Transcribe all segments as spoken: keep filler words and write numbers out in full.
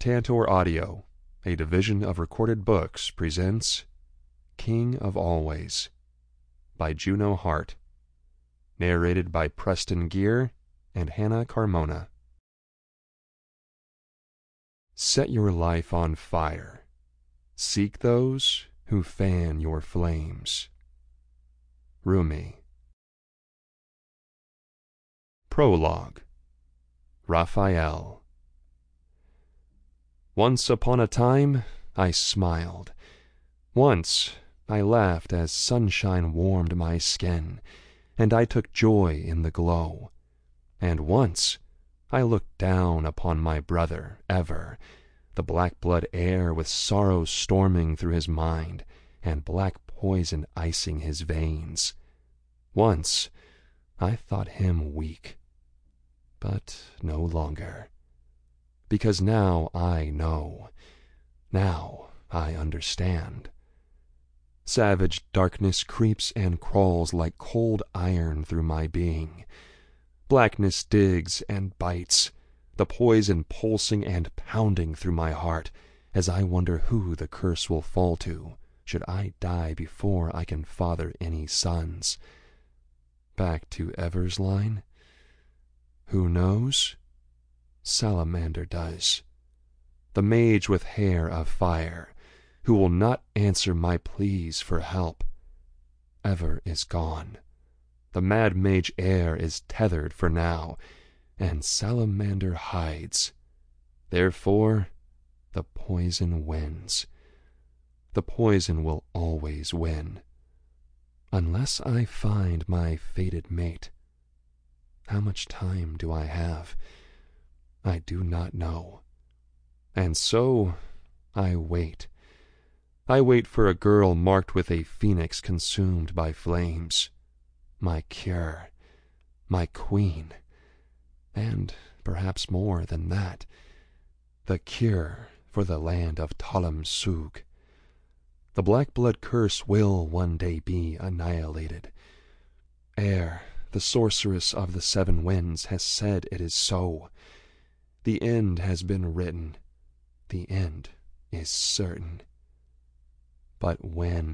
Tantor Audio, a division of Recorded Books, presents King of Always by Juno Hart, narrated by Preston Gear and Hannah Carmona. Set your life on fire. Seek those who fan your flames. Rumi. Prologue. Raphael. Once upon a time I smiled. Once I laughed as sunshine warmed my skin, and I took joy in the glow. And once I looked down upon my brother, ever, the black blood air with sorrow storming through his mind, and black poison icing his veins. Once I thought him weak, but no longer. Because now I know, now I understand. Savage darkness creeps and crawls like cold iron through my being. Blackness digs and bites, the poison pulsing and pounding through my heart, as I wonder who the curse will fall to, should I die before I can father any sons. Back to Eversline? Who knows? Salamander does. The mage with hair of fire, who will not answer my pleas for help. Ever is gone. The mad mage air is tethered for now, and Salamander hides. Therefore the poison wins. The poison will always win. Unless I find my fated mate. How much time do I have? I do not know. And so I wait. I wait for a girl marked with a phoenix consumed by flames. My cure, my queen, and perhaps more than that, the cure for the land of Talam Sug. The black blood curse will one day be annihilated. Ere, the sorceress of the seven winds, has said it is so. The end has been written. The end is certain. But when?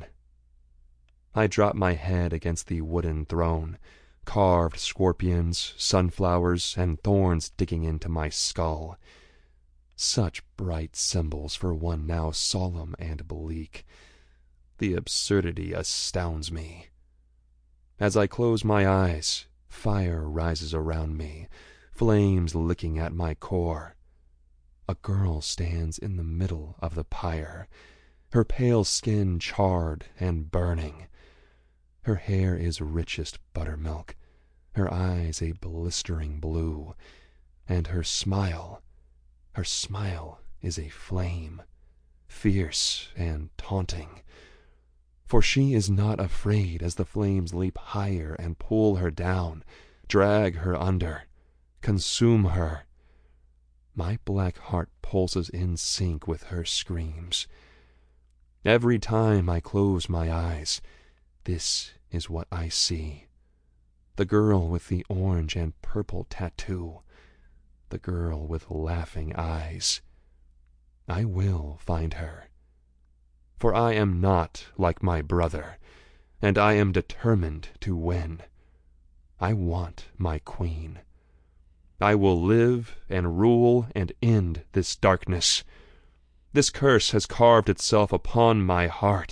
I drop my head against the wooden throne, carved scorpions, sunflowers, and thorns digging into my skull. Such bright symbols for one now solemn and bleak. The absurdity astounds me. As I close my eyes, fire rises around me, flames licking at my core. A girl stands in the middle of the pyre, her pale skin charred and burning. Her hair is richest buttermilk, her eyes a blistering blue, and her smile, her smile is a flame, fierce and taunting. For she is not afraid as the flames leap higher and pull her down, drag her under, consume her. My black heart pulses in sync with her screams. Every time I close my eyes, this is what I see. The girl with the orange and purple tattoo. The girl with laughing eyes. I will find her. For I am not like my brother, and I am determined to win. I want my queen. I will live and rule and end this darkness. This curse has carved itself upon my heart.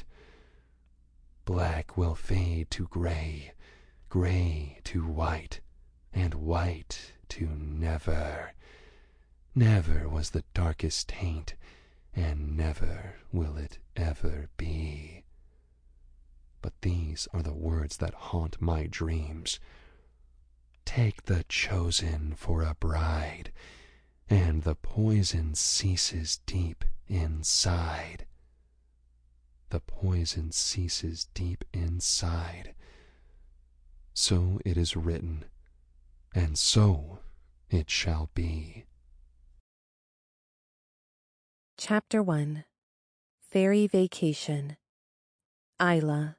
Black will fade to gray, gray to white, and white to never. Never was the darkest taint, and never will it ever be. But these are the words that haunt my dreams. Take the chosen for a bride, and the poison ceases deep inside. The poison ceases deep inside. So it is written, and so it shall be. Chapter one. Fairy Vacation. Isla.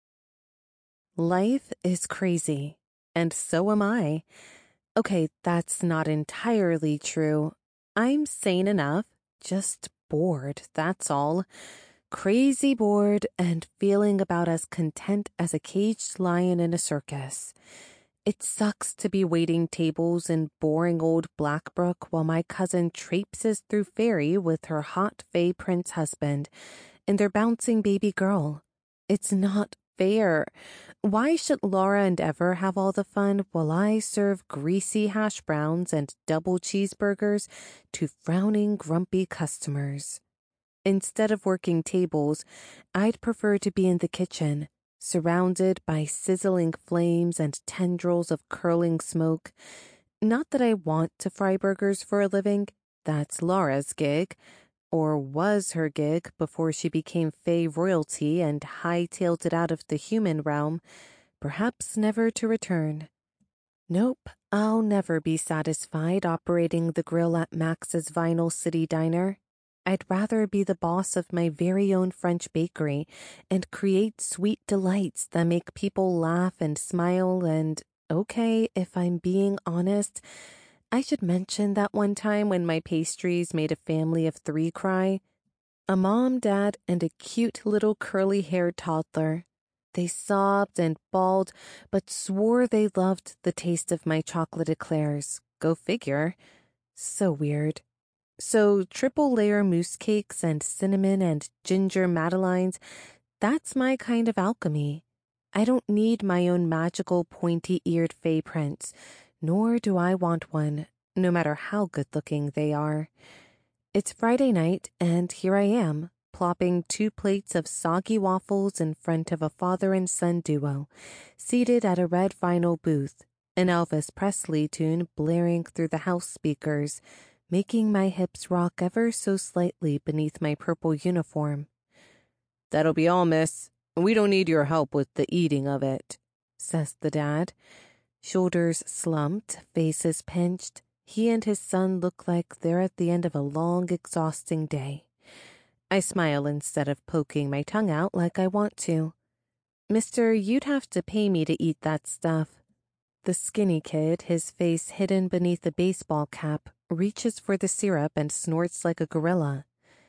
Life is crazy, and so am I. Okay, that's not entirely true. I'm sane enough, Just bored, that's all. Crazy bored and feeling about as content as a caged lion in a circus. It sucks to be waiting tables in boring old Blackbrook while my cousin traipses through Fairy with her hot Fey Prince husband and their bouncing baby girl. It's not fair. Why should Laura and Ever have all the fun while I serve greasy hash browns and double cheeseburgers to frowning, grumpy customers? Instead of working tables, I'd prefer to be in the kitchen, surrounded by sizzling flames and tendrils of curling smoke. Not that I want to fry burgers for a living. That's Laura's gig, or was her gig before she became Fey royalty and hightailed it out of the human realm, perhaps never to return. Nope, I'll never be satisfied operating the grill at Max's Vinyl City Diner. I'd rather be the boss of my very own French bakery and create sweet delights that make people laugh and smile and, okay, if I'm being honest, I should mention that one time when my pastries made a family of three cry. A mom, dad, and a cute little curly-haired toddler. They sobbed and bawled, but swore they loved the taste of my chocolate eclairs. Go figure. So weird. So triple layer mousse cakes and cinnamon and ginger madeleines, that's my kind of alchemy. I don't need my own magical pointy-eared Fey Prince, nor do I want one, no matter how good-looking they are. It's Friday night, and here I am, plopping two plates of soggy waffles in front of a father and son duo, seated at a red vinyl booth, an Elvis Presley tune blaring through the house speakers, making my hips rock ever so slightly beneath my purple uniform. "That'll be all, miss. We don't need your help with the eating of it," says the dad. Shoulders slumped, faces pinched. He and his son look like they're at the end of a long, exhausting day. I smile instead of poking my tongue out like I want to. "Mister, you'd have to pay me to eat that stuff." The skinny kid, his face hidden beneath a baseball cap, reaches for the syrup and snorts like a gorilla.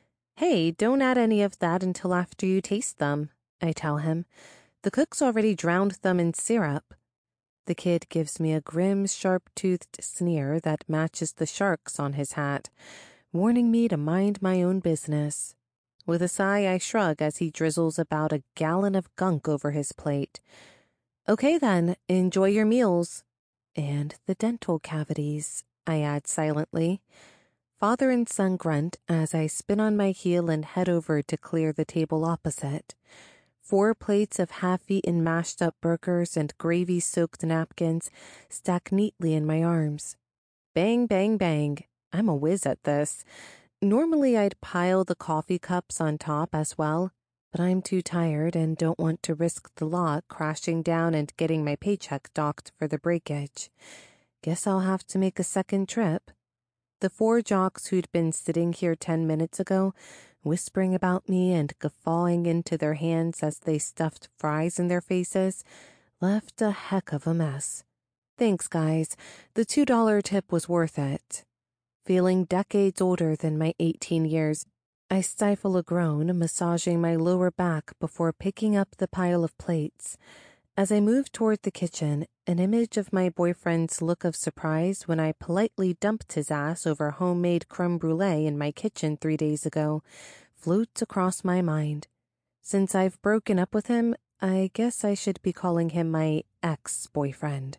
"Hey, don't add any of that until after you taste them," I tell him. "The cook's already drowned them in syrup." The kid gives me a grim, sharp-toothed sneer that matches the sharks on his hat, warning me to mind my own business. With a sigh, I shrug as he drizzles about a gallon of gunk over his plate. "Okay then, enjoy your meals." And the dental cavities, I add silently. Father and son grunt as I spin on my heel and head over to clear the table opposite. Four plates of half-eaten mashed-up burgers and gravy-soaked napkins stack neatly in my arms. Bang, bang, bang. I'm a whiz at this. Normally I'd pile the coffee cups on top as well, but I'm too tired and don't want to risk the lot crashing down and getting my paycheck docked for the breakage. Guess I'll have to make a second trip. The four jocks who'd been sitting here ten minutes ago, whispering about me and guffawing into their hands as they stuffed fries in their faces, left a heck of a mess. Thanks, guys. The two dollar tip was worth it. Feeling decades older than my eighteen years, I stifle a groan, massaging my lower back before picking up the pile of plates. As I move toward the kitchen, an image of my boyfriend's look of surprise when I politely dumped his ass over homemade creme brulee in my kitchen three days ago floats across my mind. Since I've broken up with him, I guess I should be calling him my ex-boyfriend.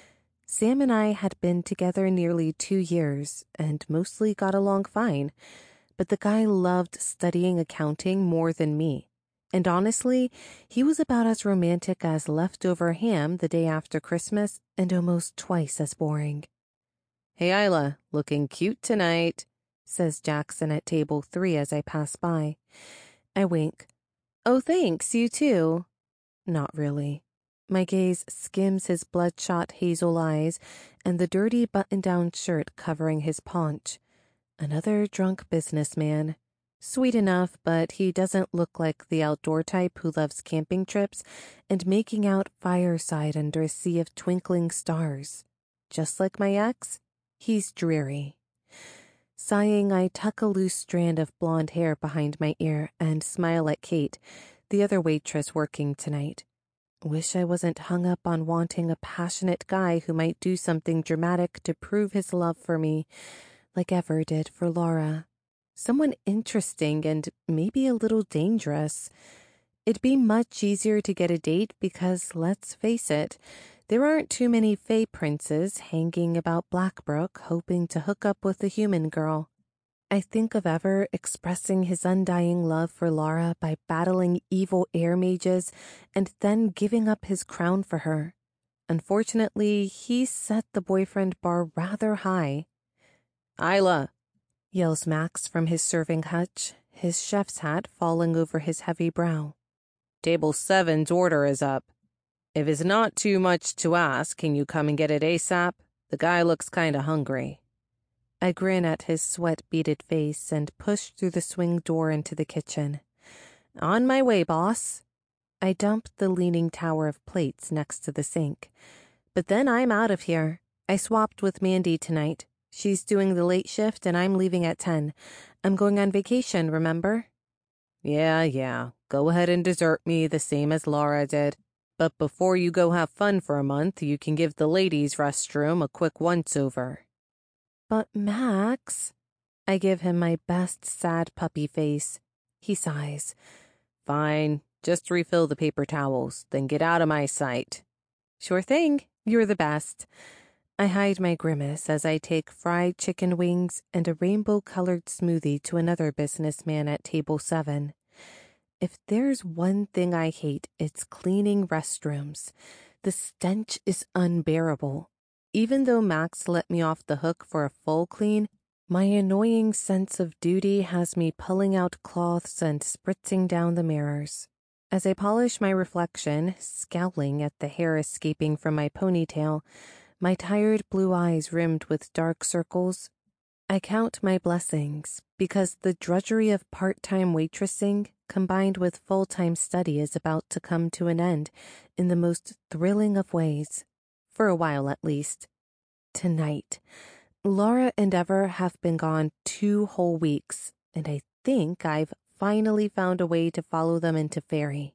Sam and I had been together nearly two years and mostly got along fine, but the guy loved studying accounting more than me. And honestly, he was about as romantic as leftover ham the day after Christmas and almost twice as boring. "Hey, Isla, looking cute tonight," says Jackson at table three as I pass by. I wink. "Oh, thanks, you too." Not really. My gaze skims his bloodshot hazel eyes and the dirty button-down shirt covering his paunch. Another drunk businessman. Sweet enough, but he doesn't look like the outdoor type who loves camping trips and making out fireside under a sea of twinkling stars. Just like my ex, he's dreary. Sighing, I tuck a loose strand of blonde hair behind my ear and smile at Kate, the other waitress working tonight. Wish I wasn't hung up on wanting a passionate guy who might do something dramatic to prove his love for me, like Ever did for Laura. Someone interesting and maybe a little dangerous. It'd be much easier to get a date because, let's face it, there aren't too many fae princes hanging about Blackbrook hoping to hook up with a human girl. I think of Ever expressing his undying love for Laura by battling evil air mages and then giving up his crown for her. Unfortunately, he set the boyfriend bar rather high. "Isla!" yells Max from his serving hutch, his chef's hat falling over his heavy brow. "Table seven's order is up. If it's not too much to ask, can you come and get it ASAP? The guy looks kinda hungry." I grin at his sweat-beaded face and push through the swing door into the kitchen. "On my way, boss." I dump the leaning tower of plates next to the sink. But then I'm out of here. I swapped with Mandy tonight. She's doing the late shift and I'm leaving at ten. I'm going on vacation, remember? "Yeah, yeah. Go ahead and desert me the same as Laura did. But before you go have fun for a month, you can give the ladies' restroom a quick once-over." "But Max..." I give him my best sad puppy face. He sighs. "Fine. Just refill the paper towels, then get out of my sight." "Sure thing. You're the best." I hide my grimace as I take fried chicken wings and a rainbow-colored smoothie to another businessman at table seven. If there's one thing I hate, it's cleaning restrooms. The stench is unbearable. Even though Max let me off the hook for a full clean, my annoying sense of duty has me pulling out cloths and spritzing down the mirrors. As I polish my reflection, scowling at the hair escaping from my ponytail, my tired blue eyes rimmed with dark circles, I count my blessings because the drudgery of part-time waitressing combined with full-time study is about to come to an end in the most thrilling of ways. For a while, at least. Tonight, Laura and Ever have been gone two whole weeks, and I think I've finally found a way to follow them into Fairy.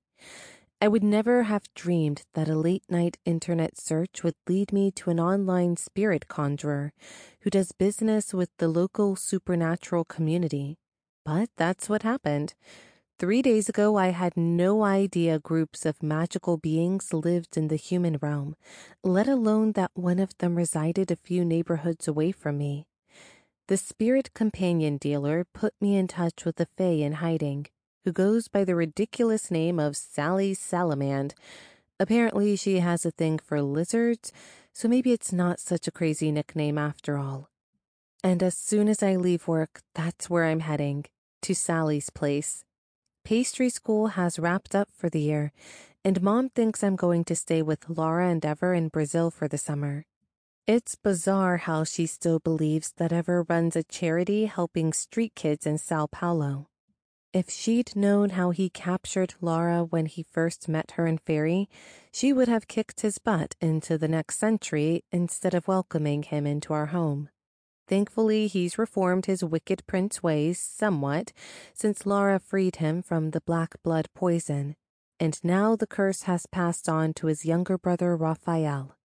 I would never have dreamed that a late-night internet search would lead me to an online spirit conjurer who does business with the local supernatural community. But that's what happened. Three days ago, I had no idea groups of magical beings lived in the human realm, let alone that one of them resided a few neighborhoods away from me. The spirit companion dealer put me in touch with a fae in hiding, who goes by the ridiculous name of Sally Salamand. Apparently, she has a thing for lizards, so maybe it's not such a crazy nickname after all. And as soon as I leave work, that's where I'm heading, to Sally's place. Pastry school has wrapped up for the year, and Mom thinks I'm going to stay with Laura and Ever in Brazil for the summer. It's bizarre how she still believes that Ever runs a charity helping street kids in Sao Paulo. If she'd known how he captured Laura when he first met her in Fairy, she would have kicked his butt into the next century instead of welcoming him into our home. Thankfully, he's reformed his wicked prince ways somewhat since Laura freed him from the black blood poison, and now the curse has passed on to his younger brother Raphael.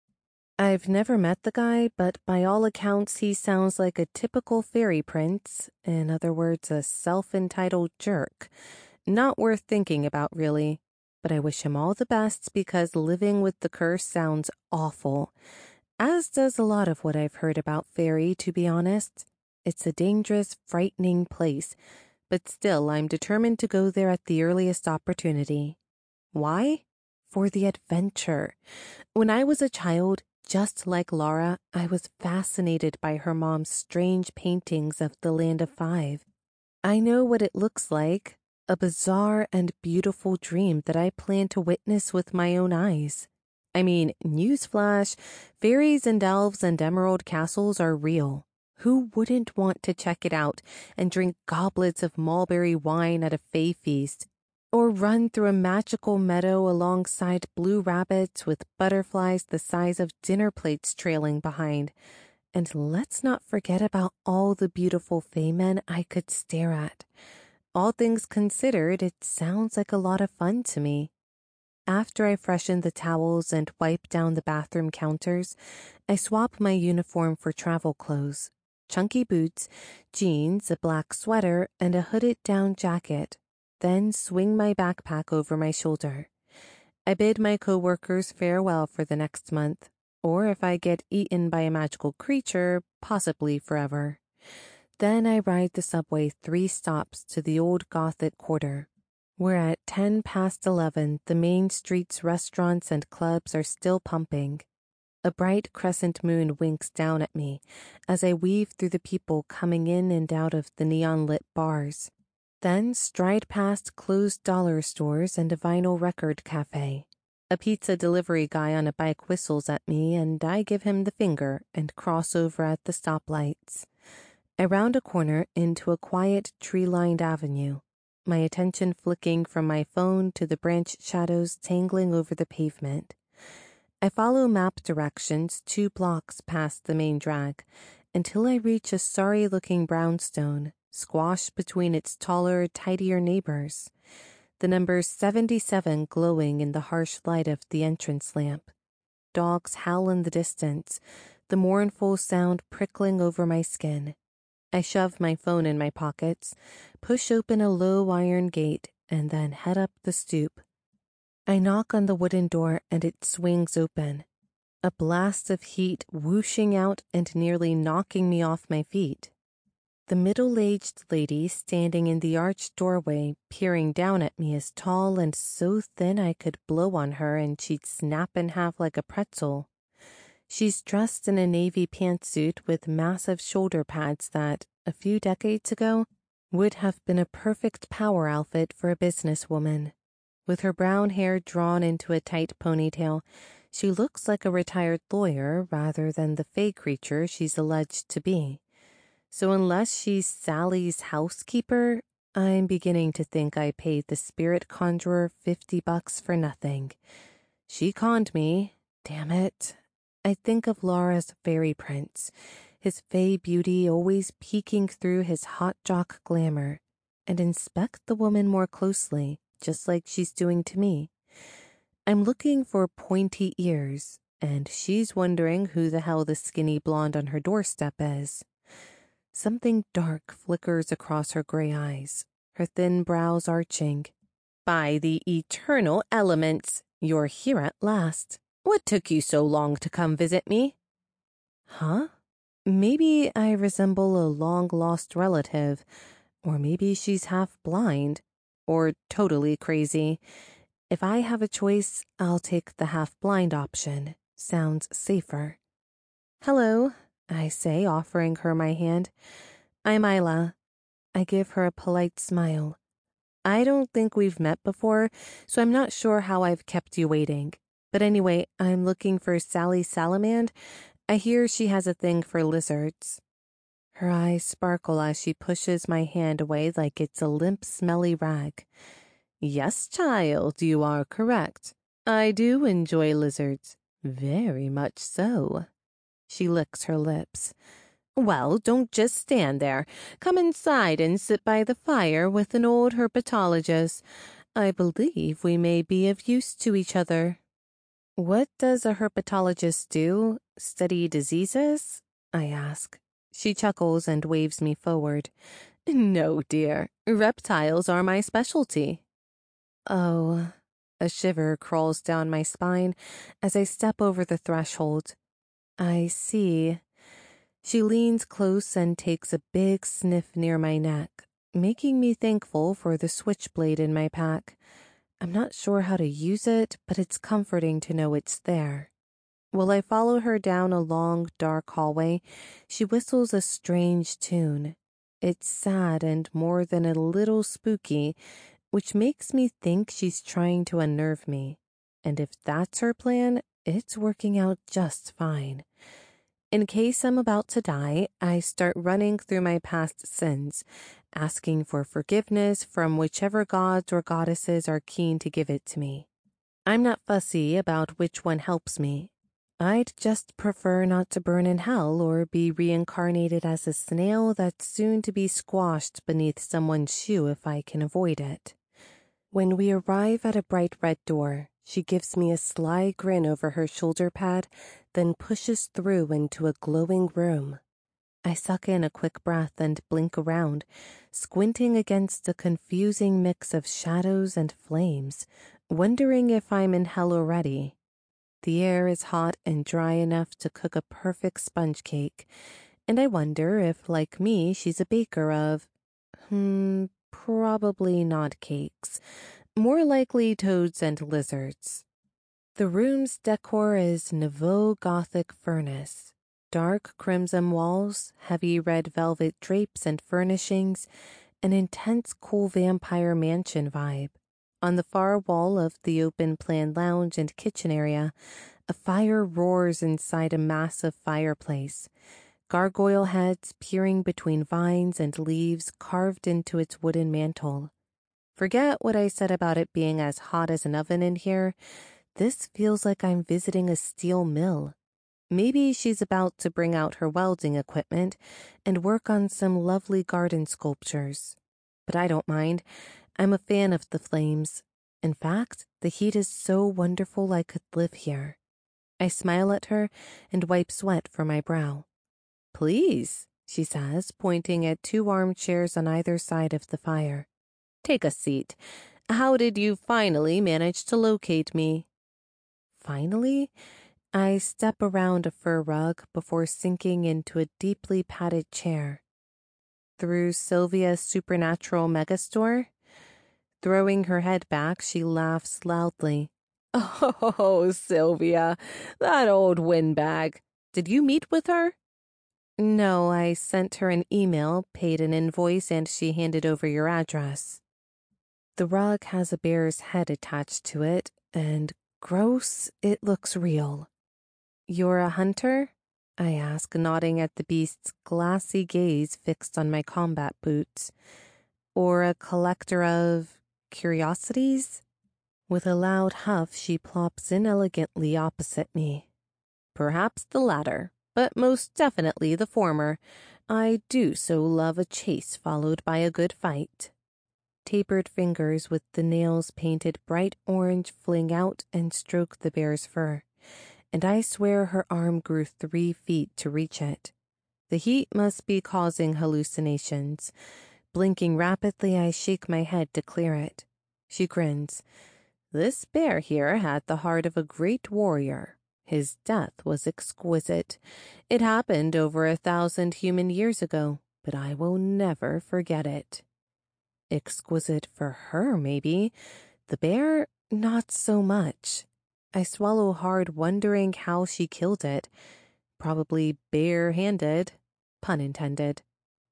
I've never met the guy, but by all accounts he sounds like a typical fairy prince, in other words, a self-entitled jerk. Not worth thinking about, really, but I wish him all the best because living with the curse sounds awful. As does a lot of what I've heard about Fairy, to be honest. It's a dangerous, frightening place, but still I'm determined to go there at the earliest opportunity. Why? For the adventure. When I was a child, just like Laura, I was fascinated by her mom's strange paintings of the Land of Five. I know what it looks like, a bizarre and beautiful dream that I plan to witness with my own eyes. I mean, newsflash, fairies and elves and emerald castles are real. Who wouldn't want to check it out and drink goblets of mulberry wine at a fae feast? Or run through a magical meadow alongside blue rabbits with butterflies the size of dinner plates trailing behind? And let's not forget about all the beautiful fae men I could stare at. All things considered, it sounds like a lot of fun to me. After I freshen the towels and wipe down the bathroom counters, I swap my uniform for travel clothes. Chunky boots, jeans, a black sweater, and a hooded down jacket. Then swing my backpack over my shoulder. I bid my coworkers farewell for the next month, or if I get eaten by a magical creature, possibly forever. Then I ride the subway three stops to the old Gothic quarter, where at ten past eleven the main street's restaurants and clubs are still pumping. A bright crescent moon winks down at me as I weave through the people coming in and out of the neon-lit bars. Then stride past closed dollar stores and a vinyl record cafe. A pizza delivery guy on a bike whistles at me and I give him the finger and cross over at the stoplights. I round a corner into a quiet tree-lined avenue, my attention flicking from my phone to the branch shadows tangling over the pavement. I follow map directions two blocks past the main drag until I reach a sorry-looking brownstone, squashed between its taller, tidier neighbors, the number seventy-seven glowing in the harsh light of the entrance lamp. Dogs howl in the distance, the mournful sound prickling over my skin. I shove my phone in my pockets, push open a low iron gate, and then head up the stoop. I knock on the wooden door and it swings open. A blast of heat whooshing out and nearly knocking me off my feet. The middle-aged lady standing in the arched doorway, peering down at me, is tall and so thin I could blow on her and she'd snap in half like a pretzel. She's dressed in a navy pantsuit with massive shoulder pads that, a few decades ago, would have been a perfect power outfit for a businesswoman. With her brown hair drawn into a tight ponytail, she looks like a retired lawyer rather than the fae creature she's alleged to be. So unless she's Sally's housekeeper, I'm beginning to think I paid the spirit conjurer fifty bucks for nothing. She conned me, damn it. I think of Laura's fairy prince, his fae beauty always peeking through his hot jock glamour, and inspect the woman more closely, just like she's doing to me. I'm looking for pointy ears, and she's wondering who the hell the skinny blonde on her doorstep is. Something dark flickers across her gray eyes, her thin brows arching. By the eternal elements, you're here at last. What took you so long to come visit me? Huh? Maybe I resemble a long-lost relative, or maybe she's half blind, or totally crazy. If I have a choice, I'll take the half-blind option. Sounds safer. Hello, I say, offering her my hand. I'm Isla. I give her a polite smile. I don't think we've met before, so I'm not sure how I've kept you waiting. But anyway, I'm looking for Sally Salamand. I hear she has a thing for lizards. Her eyes sparkle as she pushes my hand away like it's a limp, smelly rag. Yes, child, you are correct. I do enjoy lizards. Very much so. She licks her lips. Well, don't just stand there. Come inside and sit by the fire with an old herpetologist. I believe we may be of use to each other. What does a herpetologist do? Study diseases? I ask. She chuckles and waves me forward. No, dear. Reptiles are my specialty. Oh. A shiver crawls down my spine as I step over the threshold. I see. She leans close and takes a big sniff near my neck, making me thankful for the switchblade in my pack. I'm not sure how to use it, but it's comforting to know it's there. While I follow her down a long, dark hallway, she whistles a strange tune. It's sad and more than a little spooky, which makes me think she's trying to unnerve me. And if that's her plan, it's working out just fine. In case I'm about to die, I start running through my past sins, asking for forgiveness from whichever gods or goddesses are keen to give it to me. I'm not fussy about which one helps me. I'd just prefer not to burn in hell or be reincarnated as a snail that's soon to be squashed beneath someone's shoe if I can avoid it. When we arrive at a bright red door, she gives me a sly grin over her shoulder pad, then pushes through into a glowing room. I suck in a quick breath and blink around, squinting against a confusing mix of shadows and flames, wondering if I'm in hell already. The air is hot and dry enough to cook a perfect sponge cake, and I wonder if, like me, she's a baker of, hmm, probably not cakes, more likely toads and lizards. The room's decor is Nouveau Gothic furnace, dark crimson walls, heavy red velvet drapes and furnishings, an intense cool vampire mansion vibe. On the far wall of the open-plan lounge and kitchen area, a fire roars inside a massive fireplace, gargoyle heads peering between vines and leaves carved into its wooden mantle. Forget what I said about it being as hot as an oven in here. This feels like I'm visiting a steel mill. Maybe she's about to bring out her welding equipment and work on some lovely garden sculptures. But I don't mind. I'm a fan of the flames. In fact, the heat is so wonderful I could live here. I smile at her and wipe sweat from my brow. Please, she says, pointing at two armchairs on either side of the fire. Take a seat. How did you finally manage to locate me? Finally? I step around a fur rug before sinking into a deeply padded chair. Through Sylvia's supernatural megastore? Throwing her head back, she laughs loudly. Oh, Sylvia, that old windbag. Did you meet with her? No, I sent her an email, paid an invoice, and she handed over your address. The rug has a bear's head attached to it, and gross, it looks real. You're a hunter? I ask, nodding at the beast's glassy gaze fixed on my combat boots. Or a collector of curiosities? With a loud huff, she plops inelegantly opposite me. Perhaps the latter, but most definitely the former. I do so love a chase followed by a good fight. Tapered fingers with the nails painted bright orange fling out and stroke the bear's fur, and I swear her arm grew three feet to reach it. The heat must be causing hallucinations. Blinking rapidly, I shake my head to clear it. She grins. This bear here had the heart of a great warrior. His death was exquisite. It happened over a thousand human years ago, but I will never forget it. Exquisite for her, maybe. The bear, not so much. I swallow hard, wondering how she killed it. Probably bare-handed. Pun intended.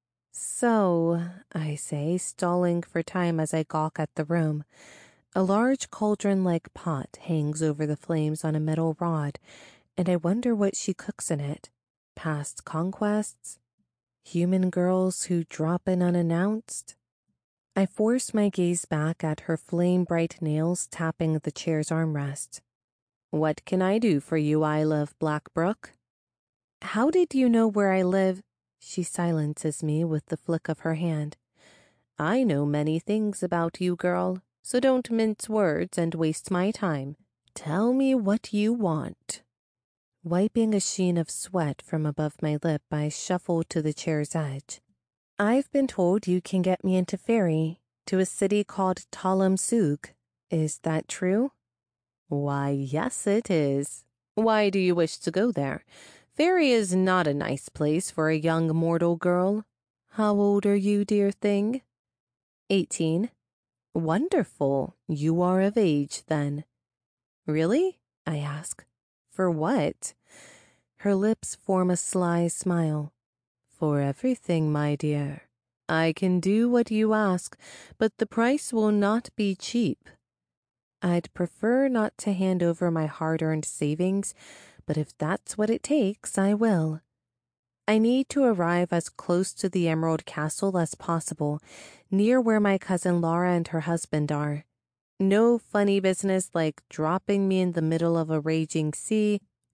So, I say, stalling for time as I gawk at the room. A large cauldron-like pot hangs over the flames on a metal rod, and I wonder what she cooks in it. Past conquests? Human girls who drop in unannounced? I force my gaze back at her flame-bright nails tapping the chair's armrest. What can I do for you, Isla of Blackbrook? How did you know where I live? She silences me with the flick of her hand. I know many things about you, girl, so don't mince words and waste my time. Tell me what you want. Wiping a sheen of sweat from above my lip, I shuffle to the chair's edge. I've been told you can get me into Ferry, to a city called Talam Sug. Is that true? Why, yes, it is. Why do you wish to go there? Ferry is not a nice place for a young mortal girl. How old are you, dear thing? Eighteen. Wonderful. You are of age, then. Really? I ask. For what? Her lips form a sly smile. For everything, my dear. I can do what you ask, but the price will not be cheap. I'd prefer not to hand over my hard-earned savings, but if that's what it takes, I will. I need to arrive as close to the Emerald Castle as possible, near where my cousin Laura and her husband are. No funny business like dropping me in the middle of a raging sea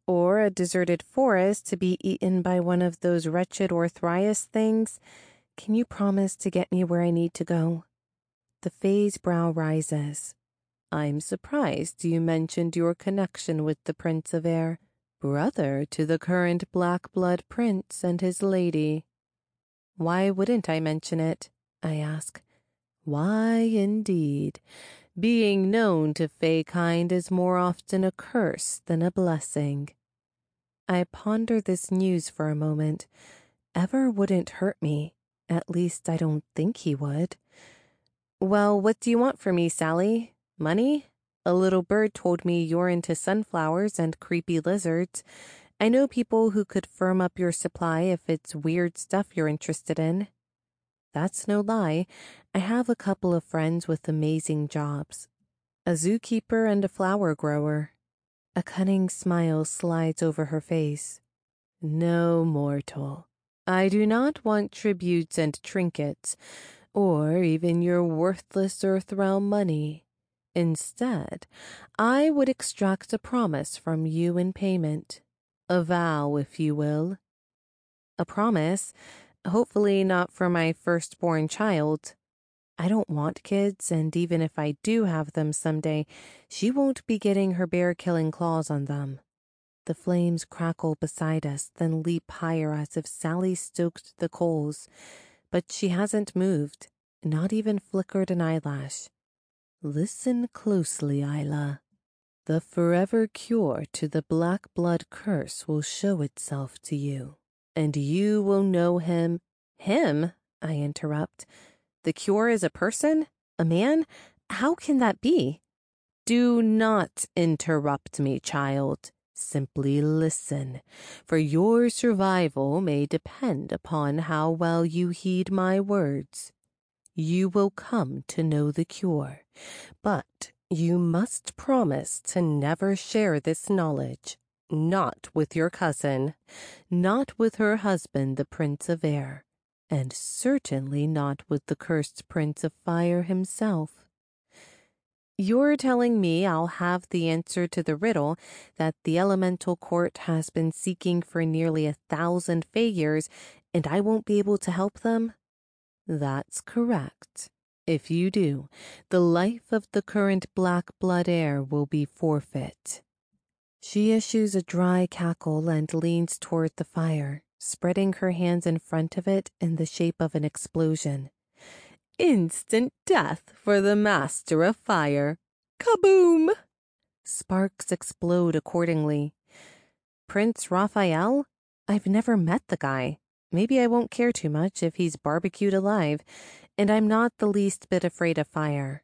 or a deserted forest to be eaten by one of those wretched Orthrias things. Can you promise to get me where I need to go? The Fae's brow rises. I'm surprised you mentioned your connection with the Prince of Air, brother to the current Black Blood Prince and his lady. Why wouldn't I mention it? I ask. Why, indeed. Being known to Fae-kind is more often a curse than a blessing. I ponder this news for a moment. Ever wouldn't hurt me. At least I don't think he would. Well, what do you want from me, Sally? Money? A little bird told me you're into sunflowers and creepy lizards. I know people who could firm up your supply if it's weird stuff you're interested in. That's no lie. I have a couple of friends with amazing jobs. A zookeeper and a flower grower. A cunning smile slides over her face. No, mortal. I do not want tributes and trinkets, or even your worthless Earthrealm money. Instead, I would extract a promise from you in payment. A vow, if you will. A promise? Hopefully not for my firstborn child. I don't want kids, and even if I do have them someday, she won't be getting her bear-killing claws on them. The flames crackle beside us, then leap higher as if Sally stoked the coals. But she hasn't moved, not even flickered an eyelash. Listen closely, Isla. The forever cure to the black blood curse will show itself to you, and you will know him. Him? I interrupt. The cure is a person? A man? How can that be? Do not interrupt me, child. Simply listen, for your survival may depend upon how well you heed my words. You will come to know the cure, but you must promise to never share this knowledge, not with your cousin, not with her husband, the Prince of Air, and certainly not with the cursed Prince of Fire himself. You're telling me I'll have the answer to the riddle that the Elemental Court has been seeking for nearly a thousand Fae years, and I won't be able to help them? That's correct. If you do, the life of the current Black Blood Heir will be forfeit. She issues a dry cackle and leans toward the fire, spreading her hands in front of it in the shape of an explosion. Instant death for the Master of Fire. Kaboom! Sparks explode accordingly. Prince Raphael? I've never met the guy. Maybe I won't care too much if he's barbecued alive, and I'm not the least bit afraid of fire.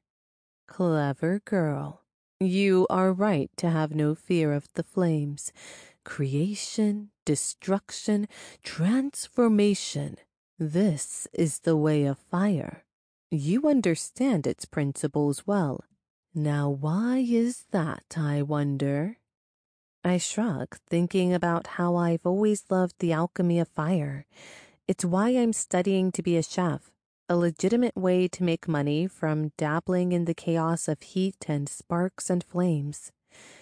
Clever girl. You are right to have no fear of the flames. Creation, destruction, transformation. This is the way of fire. You understand its principles well. Now why is that, I wonder? I shrug, thinking about how I've always loved the alchemy of fire. It's why I'm studying to be a chef, a legitimate way to make money from dabbling in the chaos of heat and sparks and flames.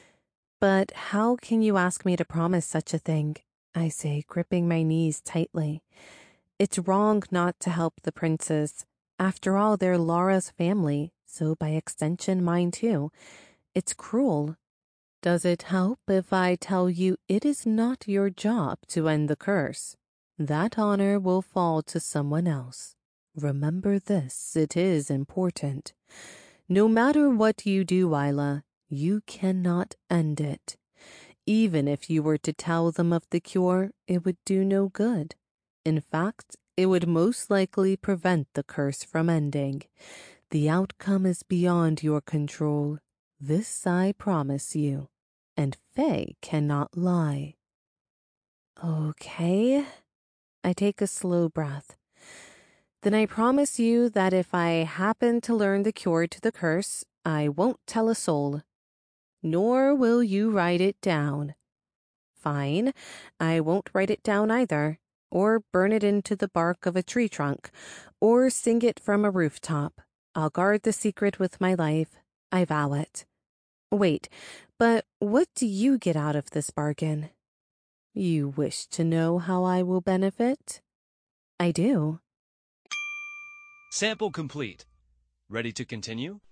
But how can you ask me to promise such a thing? I say, gripping my knees tightly. It's wrong not to help the princes. After all, they're Laura's family, so by extension mine too. It's cruel. Does it help if I tell you it is not your job to end the curse? That honor will fall to someone else. Remember this, it is important. No matter what you do, Isla, you cannot end it. Even if you were to tell them of the cure, it would do no good. In fact, it would most likely prevent the curse from ending. The outcome is beyond your control. This I promise you. And Fae cannot lie. Okay. I take a slow breath. Then I promise you that if I happen to learn the cure to the curse, I won't tell a soul. Nor will you write it down. Fine. I won't write it down either. Or burn it into the bark of a tree trunk. Or sing it from a rooftop. I'll guard the secret with my life. I vow it. Wait, But what do you get out of this bargain? You wish to know how I will benefit? I do. Sample complete. Ready to continue?